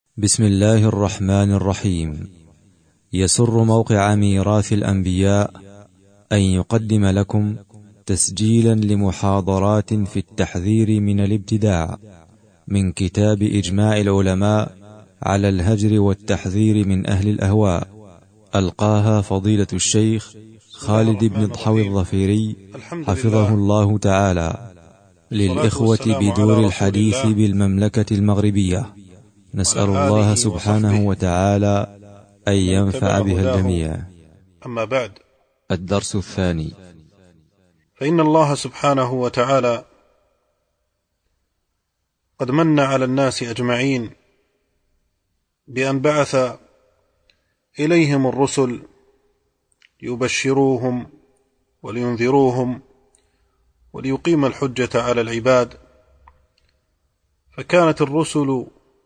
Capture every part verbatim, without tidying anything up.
بسم الله الرحمن الرحيم. يسر موقع ميراث الأنبياء أن يقدم لكم تسجيلا لمحاضرات في التحذير من الابتداع من كتاب إجماع العلماء على الهجر والتحذير من أهل الأهواء، ألقاها فضيلة الشيخ خالد بن ضحوي الظفيري حفظه الله تعالى للإخوة بدور الحديث بالمملكة المغربية. نسأل الله سبحانه وتعالى أن ينفع بها الجميع. أما بعد، الدرس الثاني. فإن الله سبحانه وتعالى قد من على الناس أجمعين بأن بعث إليهم الرسل ليبشروهم ولينذروهم وليقيم الحجة على العباد، فكانت الرسل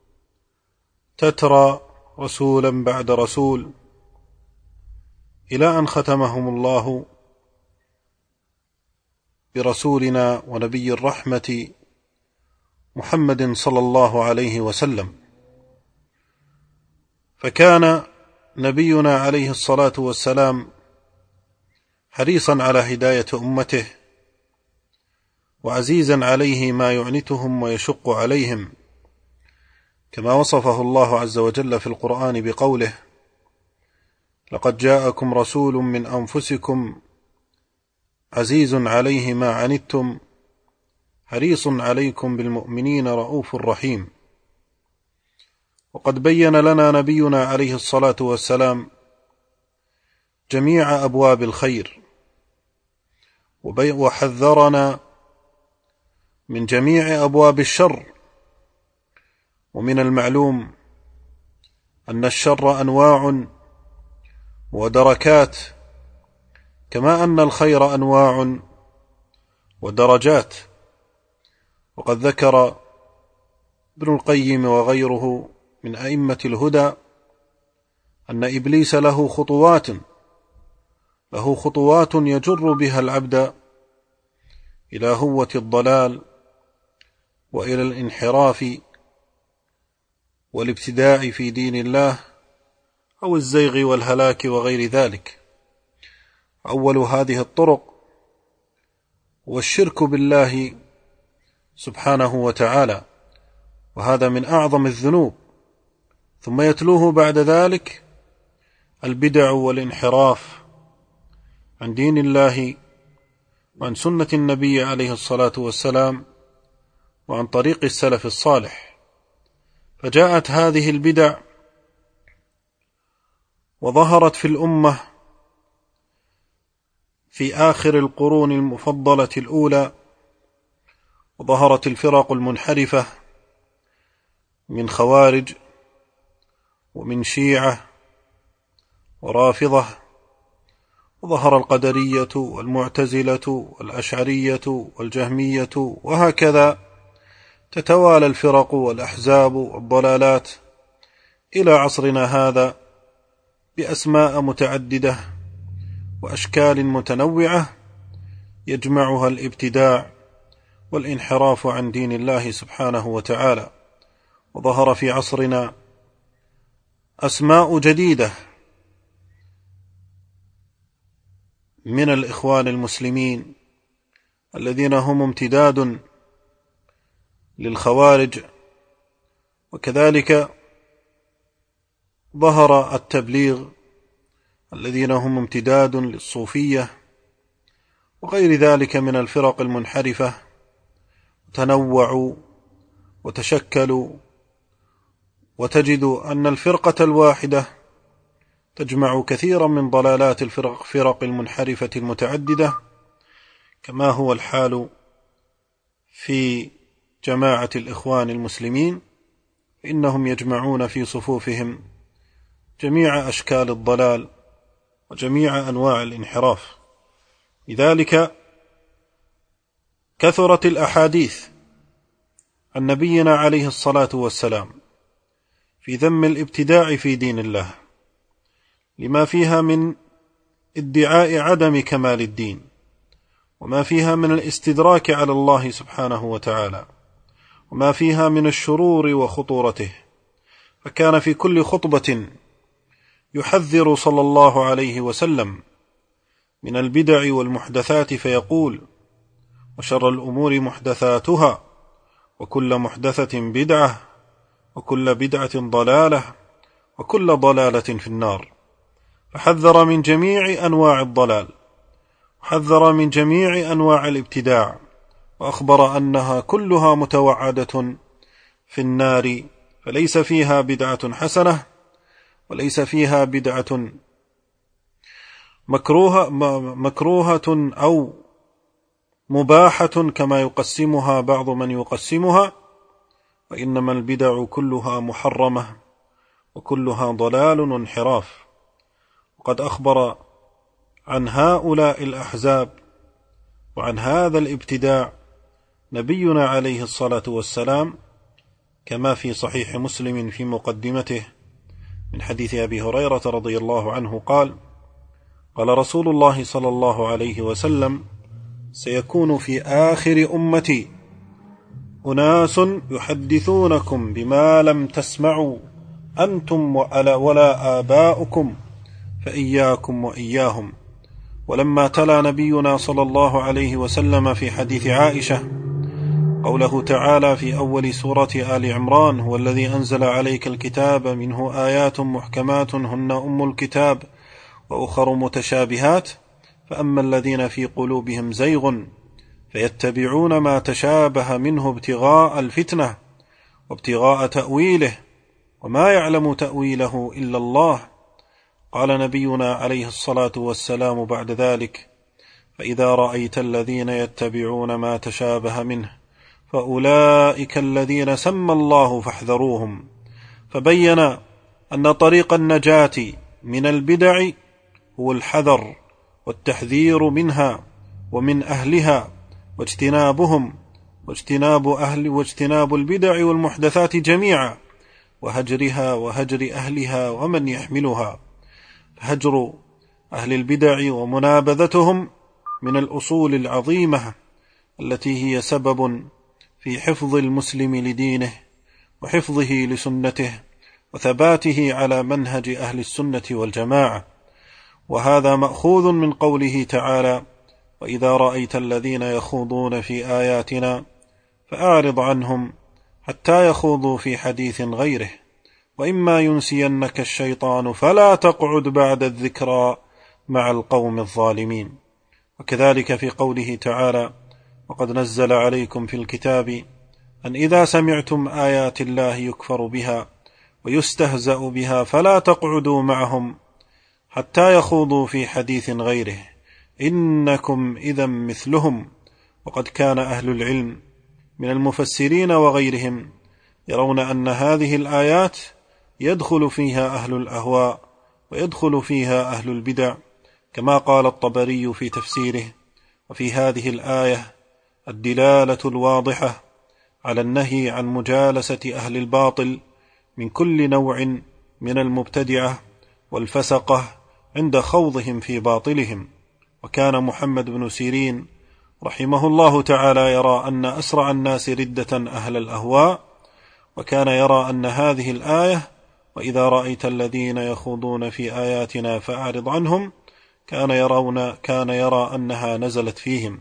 تترى رسولا بعد رسول إلى أن ختمهم الله برسولنا ونبي الرحمة محمد صلى الله عليه وسلم. فكان نبينا عليه الصلاة والسلام حريصا على هداية أمته، وعزيزا عليه ما يعنتهم ويشق عليهم، كما وصفه الله عز وجل في القرآن بقوله: لقد جاءكم رسول من أنفسكم عزيز عليه ما عنتم حريص عليكم بالمؤمنين رؤوف رحيم. وقد بين لنا نبينا عليه الصلاة والسلام جميع أبواب الخير، وحذرنا من جميع أبواب الشر. ومن المعلوم أن الشر أنواع ودركات، كما أن الخير أنواع ودرجات. وقد ذكر ابن القيم وغيره من أئمة الهدى أن إبليس له خطوات له خطوات يجر بها العبد إلى هوة الضلال وإلى الانحراف والابتداع في دين الله أو الزيغ والهلاك وغير ذلك. أول هذه الطرق هو الشرك بالله سبحانه وتعالى، وهذا من أعظم الذنوب. ثم يتلوه بعد ذلك البدع والانحراف عن دين الله وعن سنة النبي عليه الصلاة والسلام وعن طريق السلف الصالح. فجاءت هذه البدع وظهرت في الأمة في آخر القرون المفضلة الأولى، وظهرت الفرق المنحرفة من خوارج ومن شيعة ورافضة، وظهر القدرية والمعتزلة والأشعرية والجهمية، وهكذا تتوالى الفرق والأحزاب والضلالات إلى عصرنا هذا بأسماء متعددة وأشكال متنوعة يجمعها الابتداع والانحراف عن دين الله سبحانه وتعالى. وظهر في عصرنا أسماء جديدة من الإخوان المسلمين الذين هم امتداد للخوارج، وكذلك ظهر التبليغ الذين هم امتداد للصوفية وغير ذلك من الفرق المنحرفة، تنوعوا وتشكلوا، وتجد أن الفرقة الواحدة تجمع كثيرا من ضلالات الفرق فرق المنحرفة المتعددة، كما هو الحال في جماعة الإخوان المسلمين، إنهم يجمعون في صفوفهم جميع أشكال الضلال وجميع أنواع الانحراف. لذلك كثرت الأحاديث عن نبينا عليه الصلاة والسلام في ذم الابتداع في دين الله، لما فيها من ادعاء عدم كمال الدين، وما فيها من الاستدراك على الله سبحانه وتعالى، وما فيها من الشرور وخطورته. فكان في كل خطبة يحذر صلى الله عليه وسلم من البدع والمحدثات فيقول: وشر الأمور محدثاتها، وكل محدثة بدعة، وكل بدعة ضلالة، وكل ضلالة في النار. فحذر من جميع أنواع الضلال، وحذر من جميع أنواع الابتداع، وأخبر أنها كلها متوعدة في النار، فليس فيها بدعة حسنة، وليس فيها بدعة مكروهة, مكروهة أو مباحة كما يقسمها بعض من يقسمها، وإنما البدع كلها محرمة وكلها ضلال وانحراف. وقد أخبر عن هؤلاء الأحزاب وعن هذا الابتداع نبينا عليه الصلاة والسلام كما في صحيح مسلم في مقدمته من حديث أبي هريرة رضي الله عنه قال: قال رسول الله صلى الله عليه وسلم: سيكون في آخر أمتي أناس يحدثونكم بما لم تسمعوا أنتم ولا آباؤكم، فإياكم وإياهم. ولما تلا نبينا صلى الله عليه وسلم في حديث عائشة قوله تعالى في أول سورة آل عمران: هو الذي أنزل عليك الكتاب منه آيات محكمات هن أم الكتاب وأخر متشابهات، فأما الذين في قلوبهم زيغ فيتبعون ما تشابه منه ابتغاء الفتنة وابتغاء تأويله وما يعلم تأويله إلا الله. قال نبينا عليه الصلاة والسلام بعد ذلك: فإذا رأيت الذين يتبعون ما تشابه منه فأولئك الذين سمى الله فاحذروهم. فبين أن طريق النجاة من البدع هو الحذر والتحذير منها ومن أهلها واجتنابهم واجتناب أهل واجتناب البدع والمحدثات جميعا، وهجرها وهجر أهلها ومن يحملها. هجر أهل البدع ومنابذتهم من الأصول العظيمة التي هي سبب في حفظ المسلم لدينه وحفظه لسنته وثباته على منهج أهل السنة والجماعة. وهذا مأخوذ من قوله تعالى: وإذا رأيت الذين يخوضون في آياتنا فأعرض عنهم حتى يخوضوا في حديث غيره، وإما ينسينك الشيطان فلا تقعد بعد الذكرى مع القوم الظالمين. وكذلك في قوله تعالى: وقد نزل عليكم في الكتاب أن إذا سمعتم آيات الله يكفر بها ويستهزأ بها فلا تقعدوا معهم حتى يخوضوا في حديث غيره إنكم إذا مثلهم. وقد كان أهل العلم من المفسرين وغيرهم يرون أن هذه الآيات يدخل فيها أهل الأهواء ويدخل فيها أهل البدع، كما قال الطبري في تفسيره: وفي هذه الآية الدلالة الواضحة على النهي عن مجالسة أهل الباطل من كل نوع من المبتدعة والفسقة عند خوضهم في باطلهم. وكان محمد بن سيرين رحمه الله تعالى يرى أن أسرع الناس ردة أهل الأهواء، وكان يرى أن هذه الآية وإذا رأيت الذين يخوضون في آياتنا فأعرض عنهم كان يرون كان يرى أنها نزلت فيهم.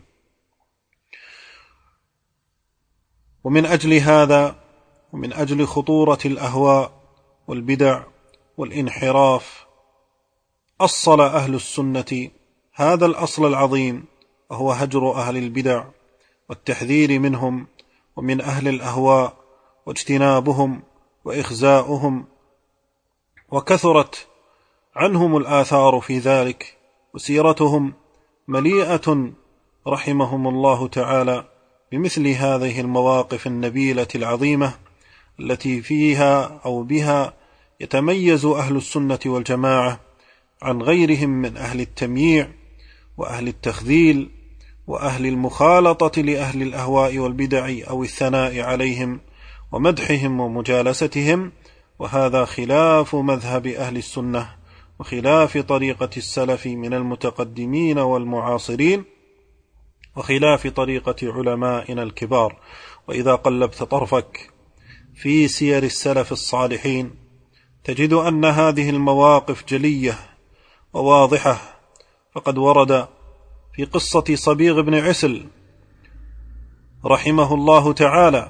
ومن أجل هذا ومن أجل خطورة الأهواء والبدع والانحراف أصل أهل السنة هذا الأصل العظيم، وهو هجر أهل البدع والتحذير منهم ومن أهل الأهواء واجتنابهم وإخزاؤهم. وكثرت عنهم الآثار في ذلك، وسيرتهم مليئة رحمهم الله تعالى بمثل هذه المواقف النبيلة العظيمة التي فيها أو بها يتميز أهل السنة والجماعة عن غيرهم من أهل التمييع وأهل التخذيل وأهل المخالطة لأهل الأهواء والبدع أو الثناء عليهم ومدحهم ومجالستهم. وهذا خلاف مذهب أهل السنة وخلاف طريقة السلف من المتقدمين والمعاصرين وخلاف طريقة علمائنا الكبار. وإذا قلبت طرفك في سير السلف الصالحين تجد أن هذه المواقف جلية وواضحة، فقد ورد في قصة صبيغ بن عسل رحمه الله تعالى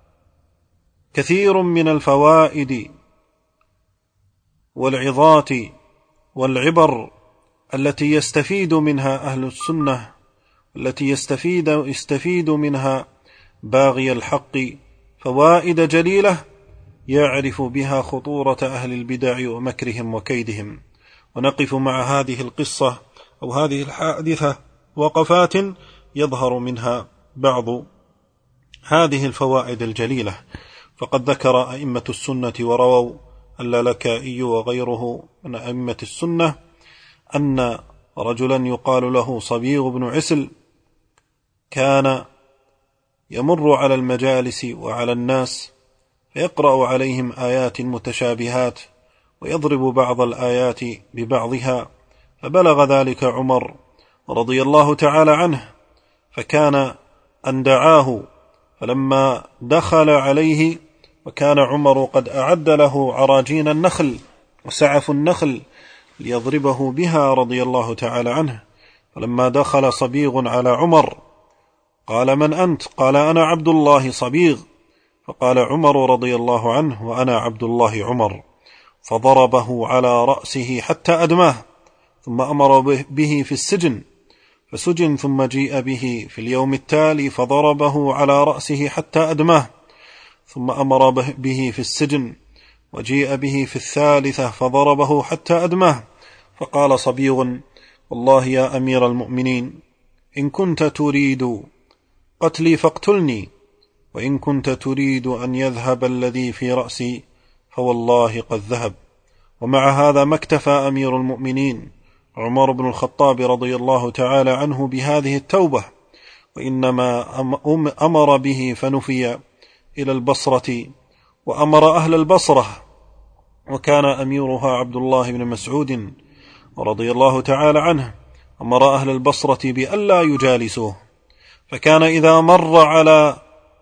كثير من الفوائد والعظات والعبر التي يستفيد منها أهل السنة، التي يستفيد, يستفيد منها باغي الحق، فوائد جليلة يعرف بها خطورة أهل البدع ومكرهم وكيدهم. ونقف مع هذه القصة أو هذه الحادثة وقفات يظهر منها بعض هذه الفوائد الجليلة. فقد ذكر أئمة السنة ورووا اللالكائي وغيره من أئمة السنة أن رجلا يقال له صبيغ بن عسل كان يمر على المجالس وعلى الناس فيقرأ عليهم آيات متشابهات ويضرب بعض الآيات ببعضها، فبلغ ذلك عمر رضي الله تعالى عنه، فكان أن دعاه، فلما دخل عليه وكان عمر قد أعد له عراجين النخل وسعف النخل ليضربه بها رضي الله تعالى عنه، فلما دخل صبيغ على عمر قال: من أنت؟ قال: أنا عبد الله صبيغ. فقال عمر رضي الله عنه: وأنا عبد الله عمر. فضربه على رأسه حتى أدماه، ثم أمر به في السجن فسجن، ثم جيء به في اليوم التالي فضربه على رأسه حتى أدماه، ثم أمر به في السجن، وجيء به في الثالثة فضربه حتى أدماه. فقال صبيغ: والله يا أمير المؤمنين، إن كنت تريد قتلي فاقتلني، وإن كنت تريد أن يذهب الذي في رأسي فوالله قد ذهب. ومع هذا ما اكتفى أمير المؤمنين عمر بن الخطاب رضي الله تعالى عنه بهذه التوبة، وإنما أمر به فنفي إلى البصرة، وأمر أهل البصرة، وكان أميرها عبد الله بن مسعود رضي الله تعالى عنه، أمر أهل البصرة بألا يجالسوه، فكان إذا مر على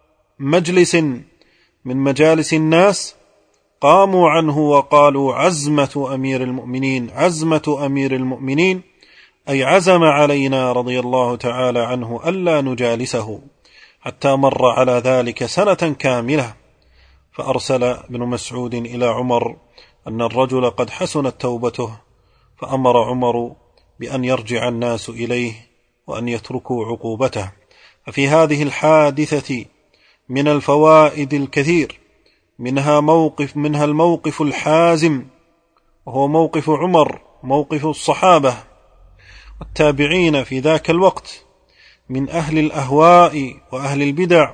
مجلس من مجالس الناس قاموا عنه وقالوا: عزمة أمير المؤمنين، عزمة أمير المؤمنين، أي عزم علينا رضي الله تعالى عنه ألا نجالسه، حتى مر على ذلك سنة كاملة. فأرسل ابن مسعود إلى عمر أن الرجل قد حسنت توبته، فأمر عمر بأن يرجع الناس إليه وأن يتركوا عقوبته. ففي هذه الحادثة من الفوائد الكثير، منها موقف منها الموقف الحازم، وهو موقف عمر، موقف الصحابة والتابعين في ذاك الوقت من أهل الأهواء وأهل البدع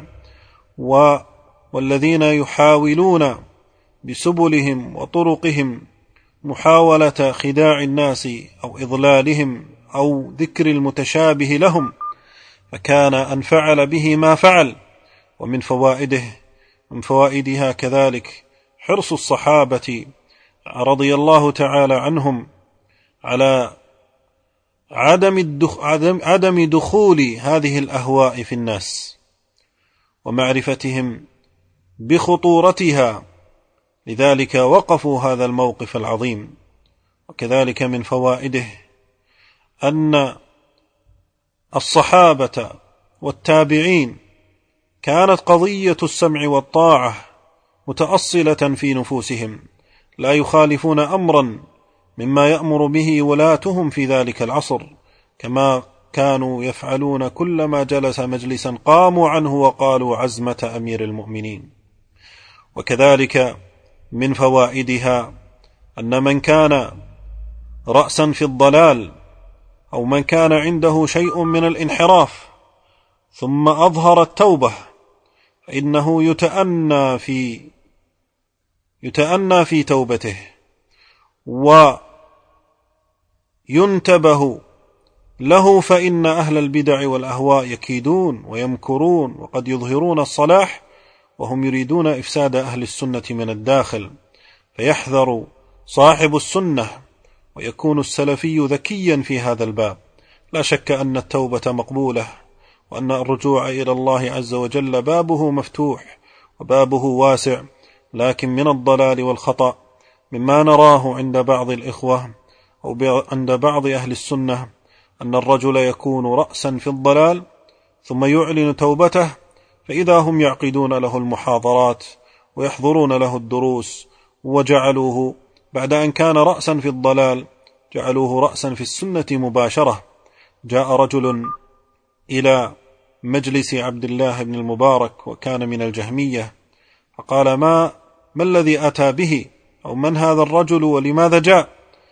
والذين يحاولون بسبلهم وطرقهم محاولة خداع الناس أو إضلالهم أو ذكر المتشابه لهم، فكان أن فعل به ما فعل. ومن فوائده من فوائدها كذلك حرص الصحابة رضي الله تعالى عنهم على عدم عدم دخول هذه الأهواء في الناس ومعرفتهم بخطورتها، لذلك وقفوا هذا الموقف العظيم. وكذلك من فوائده أن الصحابة والتابعين كانت قضية السمع والطاعة متأصلة في نفوسهم، لا يخالفون أمرا مما يأمر به ولاتهم في ذلك العصر، كما كانوا يفعلون كلما جلس مجلسا قاموا عنه وقالوا: عزمة أمير المؤمنين. وكذلك من فوائدها أن من كان رأسا في الضلال أو من كان عنده شيء من الانحراف ثم أظهر التوبة، فإنه يتأنى في يتأنى في توبته وينتبه له، فإن أهل البدع والأهواء يكيدون ويمكرون وقد يظهرون الصلاح وهم يريدون إفساد أهل السنة من الداخل، فيحذر صاحب السنة ويكون السلفي ذكيا في هذا الباب. لا شك أن التوبة مقبولة، وأن الرجوع إلى الله عز وجل بابه مفتوح وبابه واسع، لكن من الضلال والخطأ مما نراه عند بعض الإخوة أو عند بعض أهل السنة أن الرجل يكون رأسا في الضلال ثم يعلن توبته، فإذا هم يعقدون له المحاضرات ويحضرون له الدروس، وجعلوه بعد أن كان رأسا في الضلال جعلوه رأسا في السنة مباشرة. جاء رجل إلى مجلس عبد الله بن المبارك وكان من الجهمية، فقال: ما, ما الذي أتى به، أو من هذا الرجل ولماذا جاء؟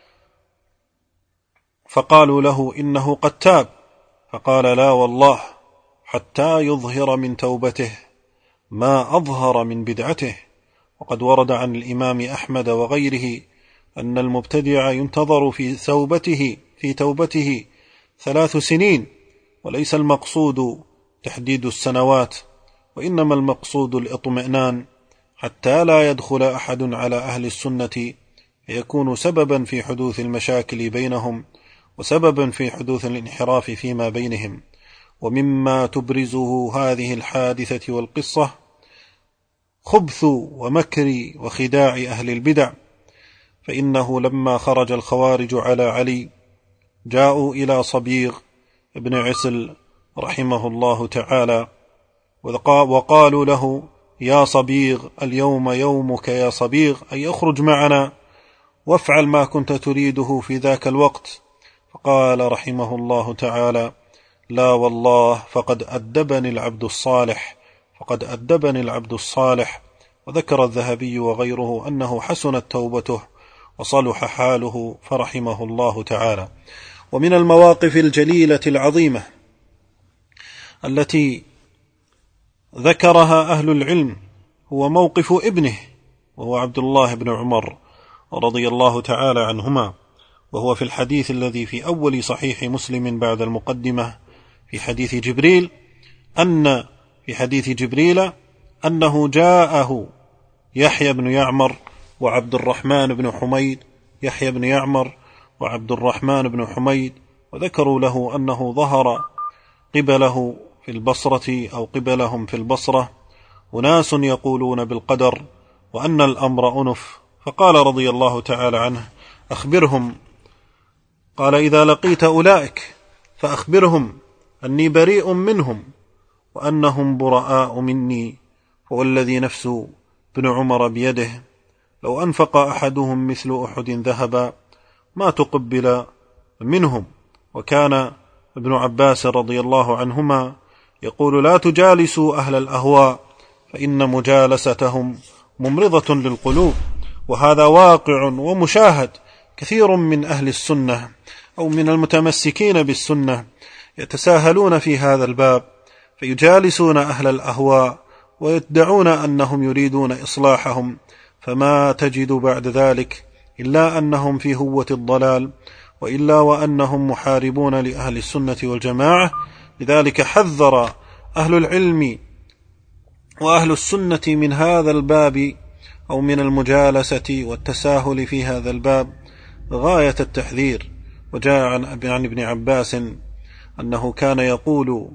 فقالوا له: إنه قد تاب. فقال: لا والله، حتى يظهر من توبته ما أظهر من بدعته. وقد ورد عن الإمام أحمد وغيره أن المبتدع ينتظر في توبته في توبته ثلاث سنين، وليس المقصود تحديد السنوات، وإنما المقصود الإطمئنان حتى لا يدخل أحد على أهل السنة فيكون سببا في حدوث المشاكل بينهم وسببا في حدوث الانحراف فيما بينهم. ومما تبرزه هذه الحادثة والقصة خبث ومكر وخداع أهل البدع، فإنه لما خرج الخوارج على علي جاءوا إلى صبيغ ابن عسل رحمه الله تعالى وقالوا له: يا صبيغ، اليوم يومك يا صبيغ، أي اخرج معنا وافعل ما كنت تريده في ذاك الوقت. فقال رحمه الله تعالى: لا والله، فقد أدبني العبد الصالح فقد أدبني العبد الصالح. وذكر الذهبي وغيره أنه حسنت توبته وصلح حاله فرحمه الله تعالى. ومن المواقف الجليلة العظيمة التي ذكرها أهل العلم هو موقف ابنه، وهو عبد الله بن عمر رضي الله تعالى عنهما، وهو في الحديث الذي في أول صحيح مسلم بعد المقدمة في حديث جبريل، أن في حديث جبريل أنه جاءه يحيى بن يعمر وعبد الرحمن بن حميد يحيى بن يعمر وعبد الرحمن بن حميد، وذكروا له أنه ظهر قبله في البصرة أو قبلهم في البصرة أناس يقولون بالقدر وأن الأمر أنف، فقال رضي الله تعالى عنه: أخبرهم، قال: إذا لقيت أولئك فأخبرهم أني بريء منهم وأنهم براء مني، فوالذي نفس بن عمر بيده لو أنفق أحدهم مثل أحد ذهبا ما تقبل منهم. وكان ابن عباس رضي الله عنهما يقول: لا تجالسوا أهل الأهواء فإن مجالستهم ممرضة للقلوب. وهذا واقع ومشاهد، كثير من أهل السنة أو من المتمسكين بالسنة يتساهلون في هذا الباب فيجالسون أهل الأهواء ويدعون أنهم يريدون إصلاحهم، فما تجد بعد ذلك إلا أنهم في هوة الضلال، وإلا وأنهم محاربون لأهل السنة والجماعة. لذلك حذر أهل العلم وأهل السنة من هذا الباب أو من المجالسة والتساهل في هذا الباب غاية التحذير. وجاء عن ابن عباس أنه كان يقول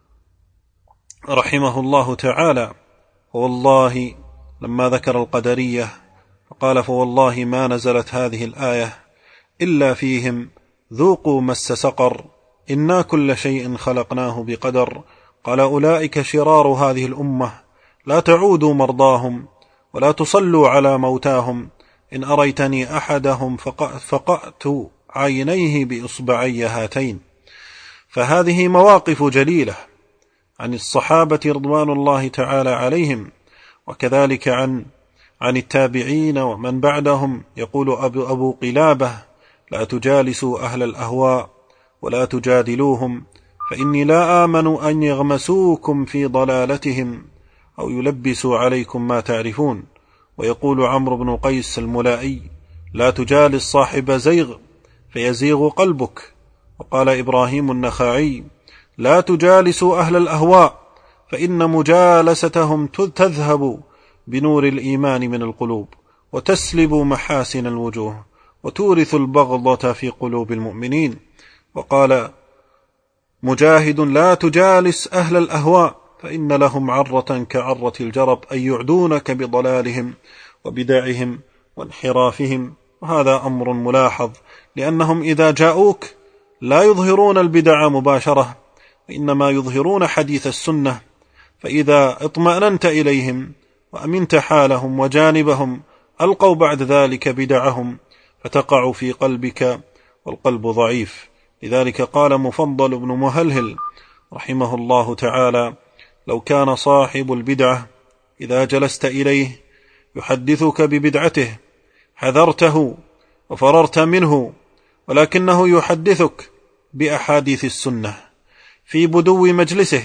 رحمه الله تعالى: والله، لما ذكر القدرية فقال: فوالله ما نزلت هذه الآية إلا فيهم ذوقوا مس سقر إنا كل شيء خلقناه بقدر. قال: أولئك شرار هذه الأمة، لا تعودوا مرضاهم ولا تصلوا على موتاهم، إن أريتني أحدهم فقأت عينيه بإصبعي هاتين. فهذه مواقف جليلة عن الصحابة رضوان الله تعالى عليهم، وكذلك عن عن التابعين ومن بعدهم. يقول أبو, أبو قلابة: لا تجالسوا أهل الأهواء ولا تجادلوهم، فإني لا آمن أن يغمسوكم في ضلالتهم أو يلبسوا عليكم ما تعرفون. ويقول عمرو بن قيس الملائي: لا تجالس صاحب زيغ فيزيغ قلبك. وقال إبراهيم النخعي: لا تجالسوا أهل الأهواء فإن مجالستهم تذهب بنور الإيمان من القلوب وتسلب محاسن الوجوه وتورث البغضة في قلوب المؤمنين. وقال مجاهد: لا تجالس أهل الأهواء فإن لهم عرة كعرة الجرب، أي يعدونك بضلالهم وبدعهم وانحرافهم، وهذا أمر ملاحظ، لأنهم إذا جاءوك لا يظهرون البدع مباشرة، وإنما يظهرون حديث السنة، فإذا اطمأننت إليهم وأمنت حالهم وجانبهم ألقوا بعد ذلك بدعهم فتقع في قلبك، والقلب ضعيف. لذلك قال مفضل بن مهلهل رحمه الله تعالى: لو كان صاحب البدعة إذا جلست إليه يحدثك ببدعته حذرته وفررت منه، ولكنه يحدثك بأحاديث السنة في بدو مجلسه،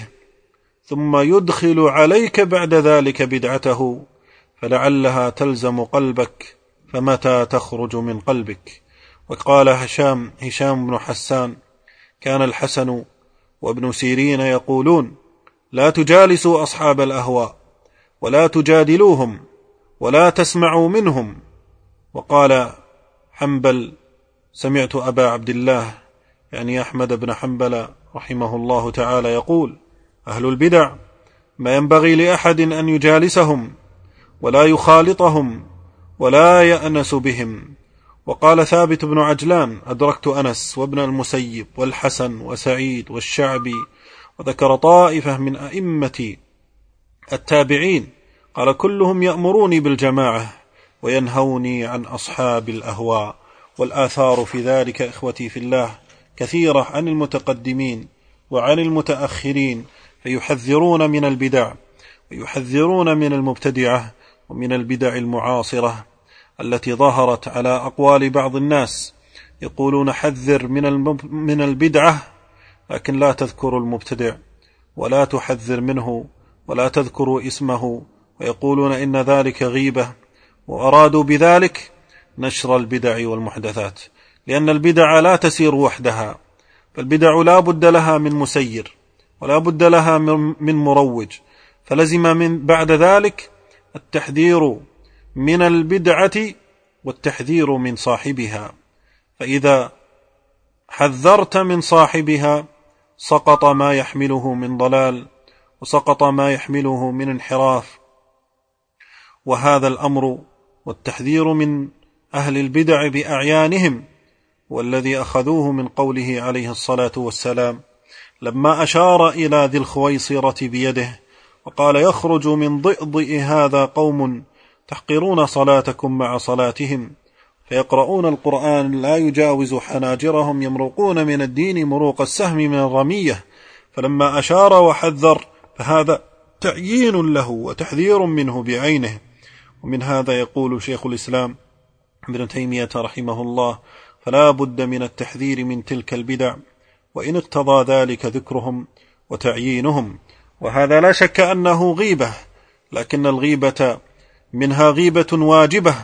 ثم يدخل عليك بعد ذلك بدعته، فلعلها تلزم قلبك، فمتى تخرج من قلبك. وقال هشام هشام بن حسان: كان الحسن وابن سيرين يقولون: لا تجالسوا أصحاب الأهواء ولا تجادلوهم ولا تسمعوا منهم. وقال حنبل: سمعت أبا عبد الله يعني أحمد بن حنبل رحمه الله تعالى يقول: أهل البدع ما ينبغي لأحد أن يجالسهم ولا يخالطهم ولا يأنس بهم. وقال ثابت بن عجلان: أدركت أنس وابن المسيب والحسن وسعيد والشعبي، وذكر طائفة من أئمة التابعين، قال: كلهم يأمروني بالجماعة وينهوني عن أصحاب الأهواء. والآثار في ذلك إخوتي في الله كثيرة عن المتقدمين وعن المتأخرين، فيحذرون من البدع ويحذرون من المبتدعة ومن البدع المعاصرة التي ظهرت على أقوال بعض الناس، يقولون حذر من من البدعة، لكن لا تذكر المبتدع ولا تحذر منه ولا تذكر اسمه، ويقولون إن ذلك غيبة، وأرادوا بذلك نشر البدع والمحدثات، لأن البدع لا تسير وحدها، فالبدع لا بد لها من مسير ولا بد لها من مروج، فلزم من بعد ذلك التحذير من البدعة والتحذير من صاحبها. فإذا حذرت من صاحبها سقط ما يحمله من ضلال وسقط ما يحمله من انحراف. وهذا الأمر والتحذير من أهل البدع بأعيانهم والذي أخذوه من قوله عليه الصلاة والسلام لما أشار إلى ذي الخويصرة بيده وقال: يخرج من ضئضئ هذا قوم تحقرون صلاتكم مع صلاتهم، فيقرؤون القرآن لا يجاوز حناجرهم، يمرقون من الدين مروق السهم من الرمية. فلما أشار وحذر فهذا تعيين له وتحذير منه بعينه. ومن هذا يقول شيخ الإسلام ابن تيمية رحمه الله: فلا بد من التحذير من تلك البدع، وإن اقتضى ذلك ذكرهم وتعيينهم. وهذا لا شك أنه غيبة، لكن الغيبة منها غيبة واجبة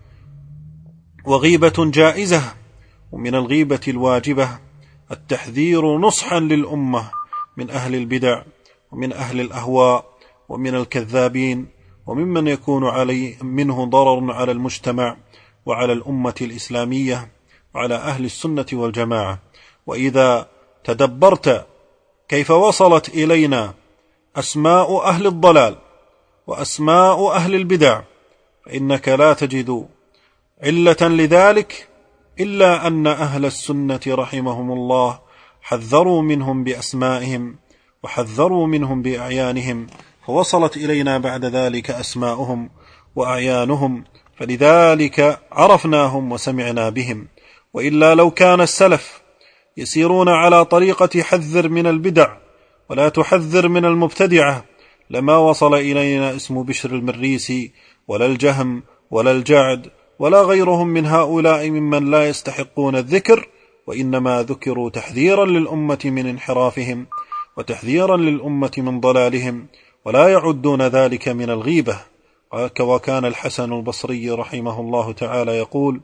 وغيبة جائزة. ومن الغيبة الواجبة التحذير نصحا للأمة من أهل البدع ومن أهل الأهواء ومن الكذابين وممن يكون عليه منه ضرر على المجتمع وعلى الأمة الإسلامية وعلى أهل السنة والجماعة. وإذا تدبرت كيف وصلت إلينا أسماء أهل الضلال وأسماء أهل البدع، فإنك لا تجد علة لذلك إلا أن أهل السنة رحمهم الله حذروا منهم بأسمائهم وحذروا منهم بأعيانهم، فوصلت إلينا بعد ذلك أسماؤهم وأعيانهم، فلذلك عرفناهم وسمعنا بهم. وإلا لو كان السلف يسيرون على طريقة حذر من البدع ولا تحذر من المبتدعة لما وصل إلينا اسم بشر المريسي ولا الجهم ولا الجعد ولا غيرهم من هؤلاء ممن لا يستحقون الذكر، وإنما ذكروا تحذيرا للأمة من انحرافهم وتحذيرا للأمة من ضلالهم، ولا يعدون ذلك من الغيبة. وكان الحسن البصري رحمه الله تعالى يقول: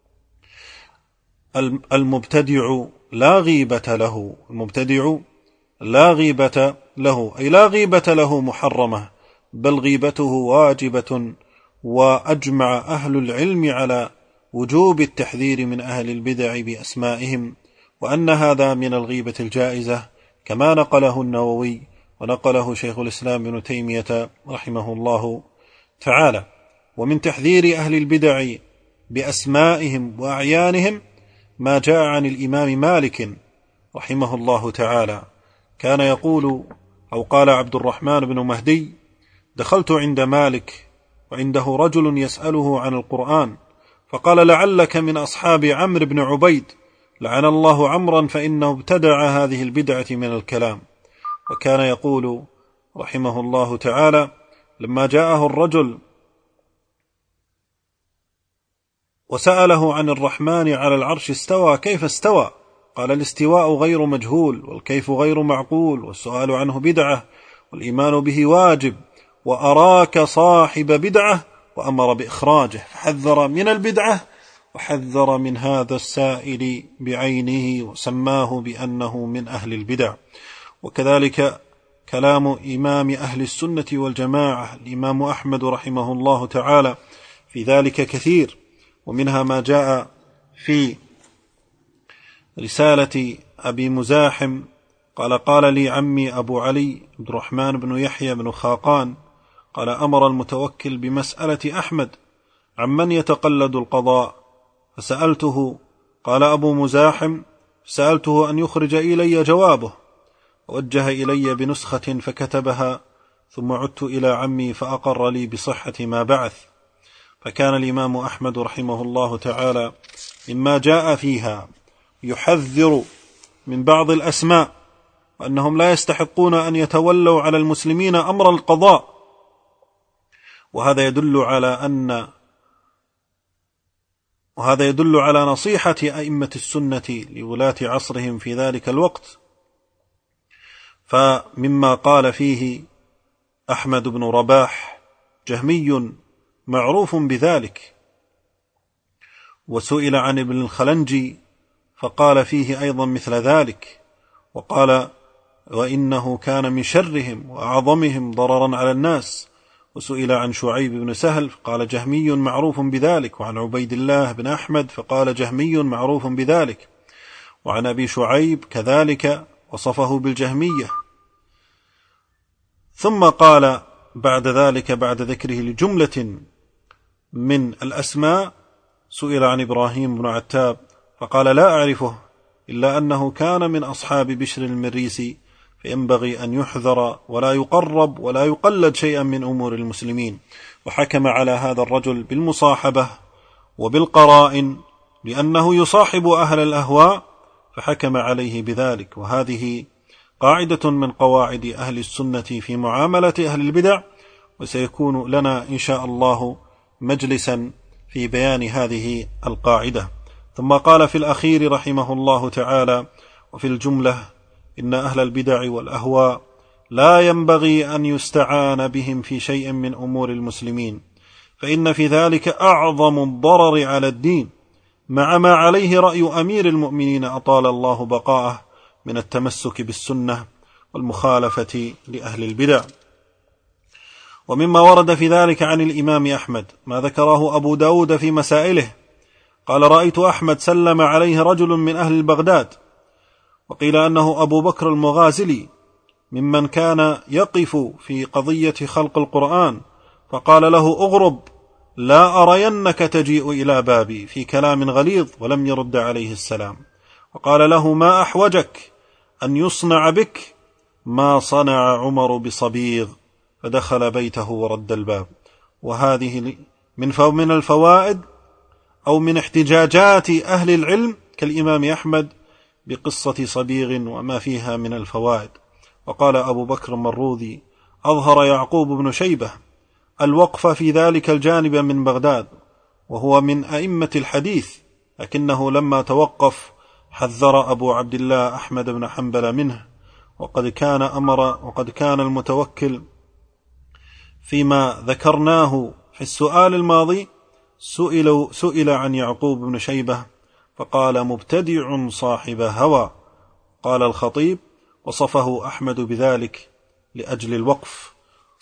المبتدع لا غيبة له المبتدع لا غيبة له أي لا غيبة له محرمة، بل غيبته واجبة. وأجمع أهل العلم على وجوب التحذير من أهل البدع بأسمائهم، وأن هذا من الغيبة الجائزة كما نقله النووي ونقله شيخ الإسلام ابن تيمية رحمه الله تعالى. ومن تحذير أهل البدع بأسمائهم وأعيانهم ما جاء عن الإمام مالك رحمه الله تعالى. كان يقول أو قال عبد الرحمن بن مهدي: دخلت عند مالك وعنده رجل يسأله عن القرآن، فقال: لعلك من أصحاب عمرو بن عبيد، لعن الله عمرا فإنه ابتدع هذه البدعة من الكلام. وكان يقول رحمه الله تعالى: لما جاءه الرجل وسأله عن الرحمن على العرش استوى كيف استوى؟ قال: الاستواء غير مجهول، والكيف غير معقول، والسؤال عنه بدعة، والإيمان به واجب، وأراك صاحب بدعة، وأمر بإخراجه، فحذر من البدعة وحذر من هذا السائل بعينه، وسماه بأنه من أهل البدع. وكذلك كلام إمام أهل السنة والجماعة الإمام أحمد رحمه الله تعالى في ذلك كثير، ومنها ما جاء في رسالة أبي مزاحم قال: قال لي عمي أبو علي عبد الرحمن بن يحيى بن خاقان، قال: أمر المتوكل بمسألة أحمد عمن يتقلد القضاء، فسألته، قال أبو مزاحم: سألته أن يخرج إلي جوابه، ووجه إلي بنسخة فكتبها، ثم عدت إلى عمي فأقر لي بصحة ما بعث. فكان الإمام أحمد رحمه الله تعالى مما جاء فيها يحذر من بعض الأسماء، وأنهم لا يستحقون أن يتولوا على المسلمين أمر القضاء، وهذا يدل على أن وهذا يدل على نصيحة أئمة السنة لولاة عصرهم في ذلك الوقت. فمما قال فيه أحمد بن رباح جهمي معروف بذلك، وسئل عن ابن الخلنجي فقال فيه أيضا مثل ذلك، وقال: وإنه كان من شرهم وأعظمهم ضررا على الناس. وسئل عن شعيب بن سهل فقال: جهمي معروف بذلك. وعن عبيد الله بن أحمد فقال: جهمي معروف بذلك. وعن أبي شعيب كذلك وصفه بالجهمية. ثم قال بعد ذلك بعد ذكره لجملة من الأسماء: سئل عن إبراهيم بن عتاب فقال: لا أعرفه إلا أنه كان من أصحاب بشر المريسي، فينبغي أن يحذر ولا يقرب ولا يقلد شيئا من أمور المسلمين. وحكم على هذا الرجل بالمصاحبة وبالقرائن لأنه يصاحب أهل الأهواء، فحكم عليه بذلك. وهذه قاعدة من قواعد أهل السنة في معاملة أهل البدع، وسيكون لنا إن شاء الله مجلسا في بيان هذه القاعدة. ثم قال في الأخير رحمه الله تعالى: وفي الجملة إن أهل البدع والأهواء لا ينبغي أن يستعان بهم في شيء من أمور المسلمين، فإن في ذلك أعظم الضرر على الدين، مع ما عليه رأي أمير المؤمنين أطال الله بقاءه من التمسك بالسنة والمخالفة لأهل البدع. ومما ورد في ذلك عن الإمام أحمد ما ذكره أبو داود في مسائله، قال: رأيت أحمد سلم عليه رجل من أهل بغداد، وقيل أنه أبو بكر المغازلي ممن كان يقف في قضية خلق القرآن، فقال له: أغرب لا أرينك تجيء إلى بابي، في كلام غليظ، ولم يرد عليه السلام. وقال له: ما أحوجك أن يصنع بك ما صنع عمر بصبيغ، فدخل بيته ورد الباب. وهذه من الفوائد أو من احتجاجات أهل العلم كالإمام أحمد بقصة صبيغ وما فيها من الفوائد. وقال أبو بكر المروذي: أظهر يعقوب بن شيبة الوقف في ذلك الجانب من بغداد، وهو من أئمة الحديث، لكنه لما توقف حذر أبو عبد الله أحمد بن حنبل منه. وقد كان أمر وقد كان المتوكل فيما ذكرناه في السؤال الماضي سئل, سئل عن يعقوب بن شيبة فقال: مبتدع صاحب هوى. قال الخطيب: وصفه أحمد بذلك لأجل الوقف.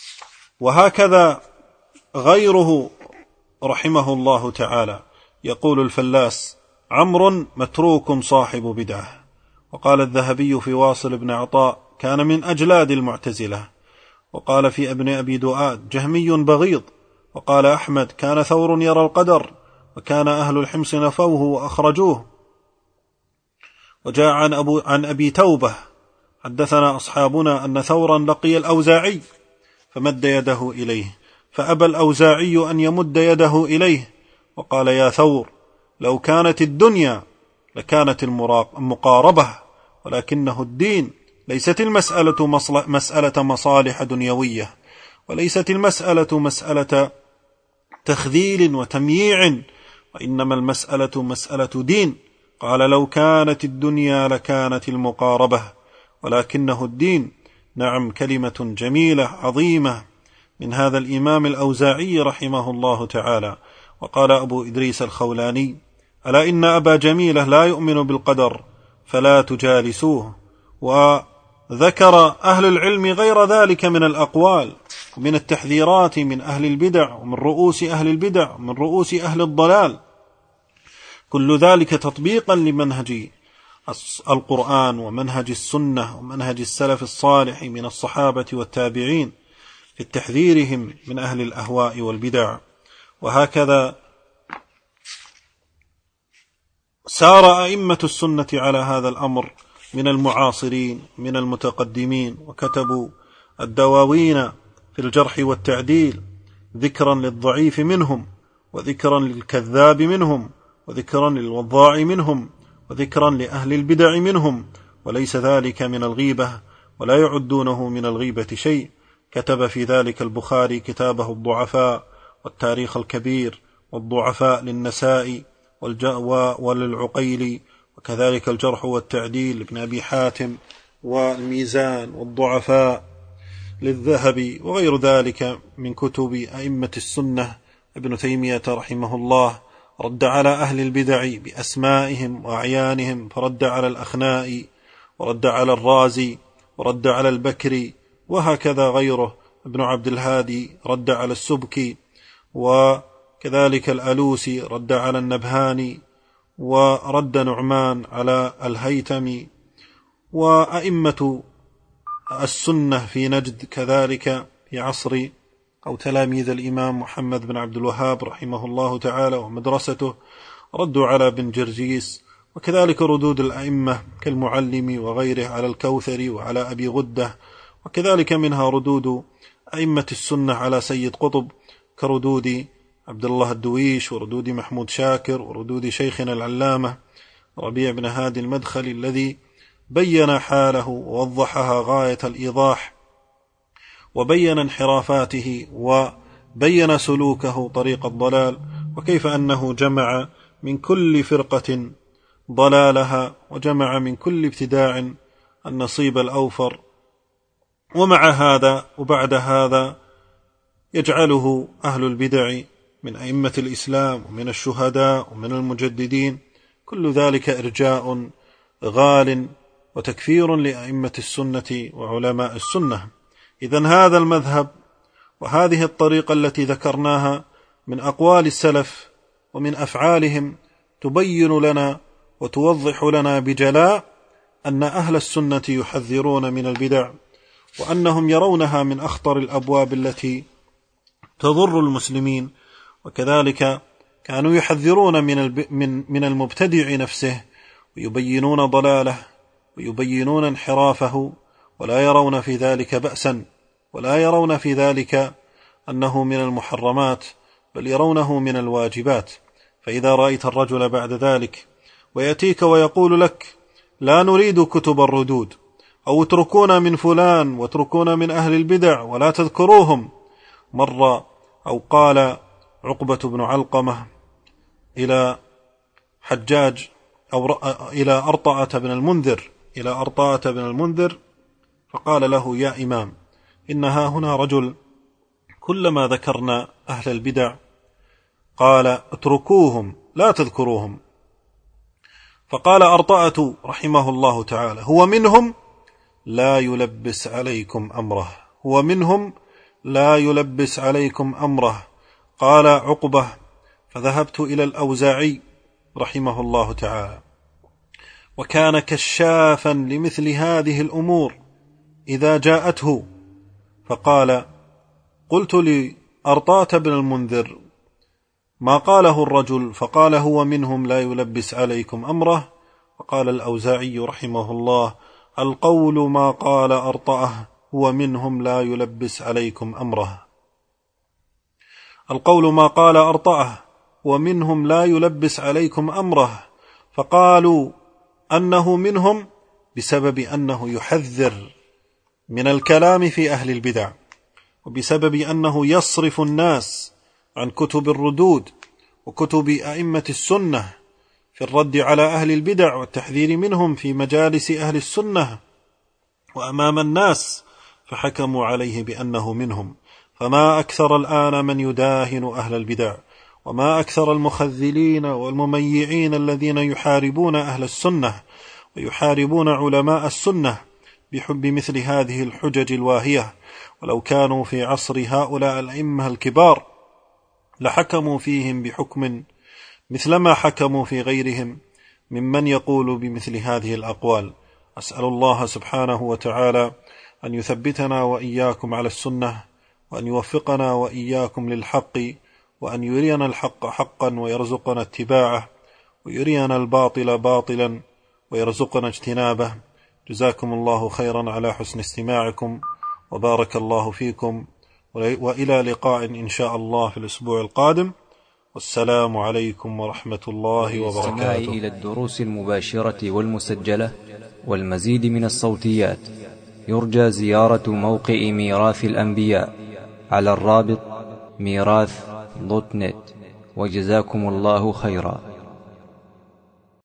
وهكذا غيره رحمه الله تعالى. يقول الفلاس: عمرو متروك صاحب بدعة. وقال الذهبي في واصل بن عطاء: كان من أجلاد المعتزلة. وقال في ابن أبي دؤاد: جهمي بغيض. وقال أحمد: كان ثور يرى القدر وكان أهل الحمص نفوه وأخرجوه. وجاء عن, أبو عن أبي توبة حدثنا أصحابنا أن ثورا لقي الأوزاعي فمد يده إليه، فأبى الأوزاعي أن يمد يده إليه، وقال: يا ثور، لو كانت الدنيا لكانت المقاربة، ولكنه الدين. ليست المسألة مسألة مصالح دنيوية، وليست المسألة مسألة تخذيل وتمييع، وإنما المسألة مسألة دين. قال: لو كانت الدنيا لكانت المقاربة، ولكنه الدين. نعم، كلمة جميلة عظيمة من هذا الإمام الأوزاعي رحمه الله تعالى. وقال أبو إدريس الخولاني: ألا إن أبا جميلة لا يؤمن بالقدر فلا تجالسوه. وذكر أهل العلم غير ذلك من الأقوال ومن التحذيرات من أهل البدع ومن رؤوس أهل البدع ومن رؤوس أهل الضلال، كل ذلك تطبيقا لمنهج القرآن ومنهج السنة ومنهج السلف الصالح من الصحابة والتابعين في تحذيرهم من أهل الأهواء والبدع. وهكذا سار أئمة السنة على هذا الأمر من المعاصرين من المتقدمين، وكتبوا الدواوين في الجرح والتعديل، ذكرا للضعيف منهم، وذكرا للكذاب منهم، وذكرا للوضاع منهم، وذكرا لأهل البدع منهم، وليس ذلك من الغيبة، ولا يعدونه من الغيبة شيء. كتب في ذلك البخاري كتابه الضعفاء، والتاريخ الكبير، والضعفاء للنسائي وللعقيلي، وكذلك الجرح والتعديل لابن أبي حاتم، والميزان والضعفاء للذهبي، وغير ذلك من كتب أئمة السنة. ابن تيمية رحمه الله رد على أهل البدع بأسمائهم وأعيانهم، فرد على الأخنائي، ورد على الرازي، ورد على البكري، وهكذا غيره. ابن عبد الهادي رد على السبكي، وكذلك الألوسي رد على النبهاني، ورد نعمان على الهيتمي، وأئمة السنة في نجد كذلك في عصر أو تلاميذ الإمام محمد بن عبد الوهاب رحمه الله تعالى ومدرسته ردوا على بن جرجيس، وكذلك ردود الأئمة كالمعلم وغيره على الكوثري وعلى أبي غدة، وكذلك منها ردود أئمة السنة على سيد قطب كردود عبد الله الدويش، وردود محمود شاكر، وردود شيخنا العلامة ربيع بن هادي المدخلي الذي بين حاله ووضحها غاية الإيضاح، وبين انحرافاته، وبين سلوكه طريق الضلال، وكيف أنه جمع من كل فرقة ضلالها، وجمع من كل ابتداع النصيب الأوفر. ومع هذا وبعد هذا يجعله أهل البدع من أئمة الإسلام ومن الشهداء ومن المجددين، كل ذلك إرجاء غال وتكفير لأئمة السنة وعلماء السنة. إذن هذا المذهب وهذه الطريقة التي ذكرناها من أقوال السلف ومن أفعالهم تبين لنا وتوضح لنا بجلاء أن أهل السنة يحذرون من البدع، وأنهم يرونها من أخطر الأبواب التي تضر المسلمين، وكذلك كانوا يحذرون من من المبتدع نفسه، ويبينون ضلاله ويبينون انحرافه، ولا يرون في ذلك بأسا، ولا يرون في ذلك أنه من المحرمات، بل يرونه من الواجبات. فإذا رأيت الرجل بعد ذلك ويأتيك ويقول لك: لا نريد كتب الردود، أو اتركونا من فلان واتركونا من أهل البدع ولا تذكروهم. مر أو قال عقبة بن علقمة إلى حجاج أو إلى أرطاة بن المنذر إلى أرطاة بن المنذر فقال له: يا إمام، إنها هنا رجل كلما ذكرنا أهل البدع قال: اتركوهم لا تذكروهم. فقال أرطاة رحمه الله تعالى: هو منهم لا يلبس عليكم أمره، هو منهم لا يلبس عليكم أمره. قال عقبة: فذهبت إلى الأوزاعي رحمه الله تعالى، وكان كشافا لمثل هذه الأمور إذا جاءته، فقال: قلت لأرطاة بن المنذر: ما قاله الرجل فقال هو منهم لا يلبس عليكم أمره. وقال الأوزاعي رحمه الله: القول ما قال أرطأه هو منهم لا يلبس عليكم أمره. القول ما قال أرطأه ومنهم لا يلبس عليكم أمره، فقالوا أنه منهم بسبب أنه يحذر من الكلام في أهل البدع، وبسبب أنه يصرف الناس عن كتب الردود وكتب أئمة السنة في الرد على أهل البدع والتحذير منهم في مجالس أهل السنة وأمام الناس، فحكموا عليه بأنه منهم. فما أكثر الآن من يداهن أهل البدع، وما أكثر المخذلين والمميعين الذين يحاربون أهل السنة ويحاربون علماء السنة بحب مثل هذه الحجج الواهية. ولو كانوا في عصر هؤلاء الأئمة الكبار لحكموا فيهم بحكم مثلما حكموا في غيرهم ممن يقول بمثل هذه الأقوال. أسأل الله سبحانه وتعالى أن يثبتنا وإياكم على السنة، وأن يوفقنا وإياكم للحق، وأن يرينا الحق حقا ويرزقنا اتباعه، ويرينا الباطل باطلا ويرزقنا اجتنابه. جزاكم الله خيرا على حسن استماعكم، وبارك الله فيكم، وإلى لقاء إن شاء الله في الأسبوع القادم، والسلام عليكم ورحمة الله وبركاته. إلى الدروس المباشرة والمسجلة والمزيد من الصوتيات يرجى زيارة موقع ميراث الأنبياء على الرابط ميراث دوت نت. وجزاكم الله خيرا.